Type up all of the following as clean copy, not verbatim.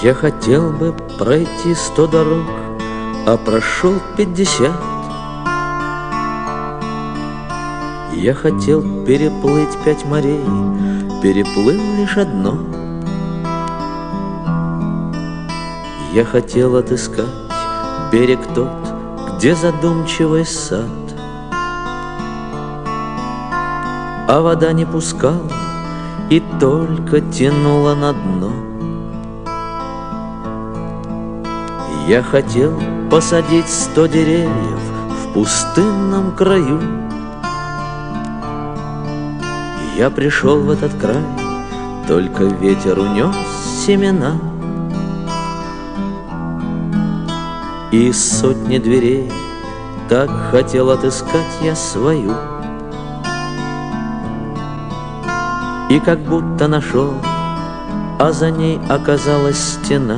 Я хотел бы пройти 100 дорог, а прошел 50. Я хотел переплыть 5 морей, переплыл лишь одно. Я хотел отыскать берег тот, где задумчивый сад, а вода не пускала и только тянула на дно. Я хотел посадить 100 деревьев в пустынном краю. Я пришел в этот край, только ветер унес семена. И из сотни дверей так хотел отыскать я свою. И как будто нашел, а за ней оказалась стена.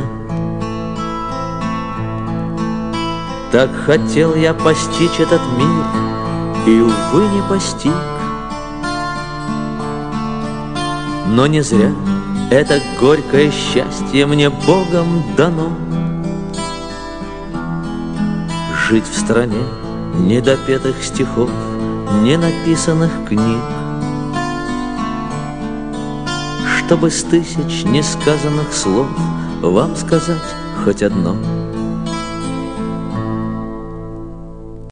Так хотел я постичь этот мир, и, увы, не постиг. Но не зря это горькое счастье мне Богом дано. Жить в стране недопетых стихов, ненаписанных книг, чтобы с 1000 несказанных слов вам сказать хоть одно.